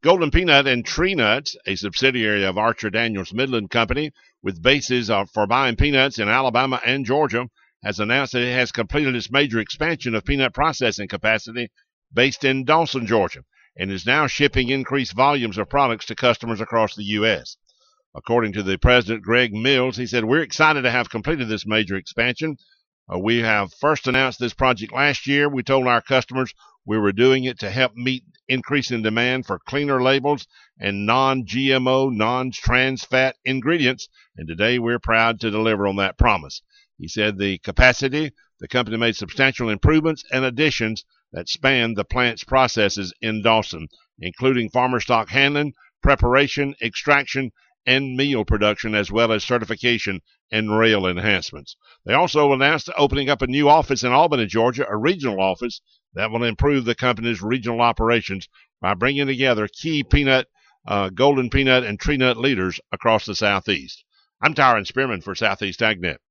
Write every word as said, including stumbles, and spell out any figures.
Golden Peanut and Tree Nuts, a subsidiary of Archer Daniels Midland Company with bases for buying peanuts in Alabama and Georgia, has announced that it has completed its major expansion of peanut processing capacity based in Dawson, Georgia, and is now shipping increased volumes of products to customers across the U S. According to the president, Greg Mills, he said, "We're excited to have completed this major expansion. Uh, we have first announced this project last year. We told our customers we were doing it to help meet increasing demand for cleaner labels and non-G M O, non-trans fat ingredients, and today we're proud to deliver on that promise." He said the capacity, the company made substantial improvements and additions that span the plant's processes in Dawson, including farmer stock handling, preparation, extraction, and meal production, as well as certification and rail enhancements. They also announced opening up a new office in Albany, Georgia, a regional office that will improve the company's regional operations by bringing together key peanut, uh, golden peanut, and tree nut leaders across the Southeast. I'm Tyron Spearman for Southeast AgNet.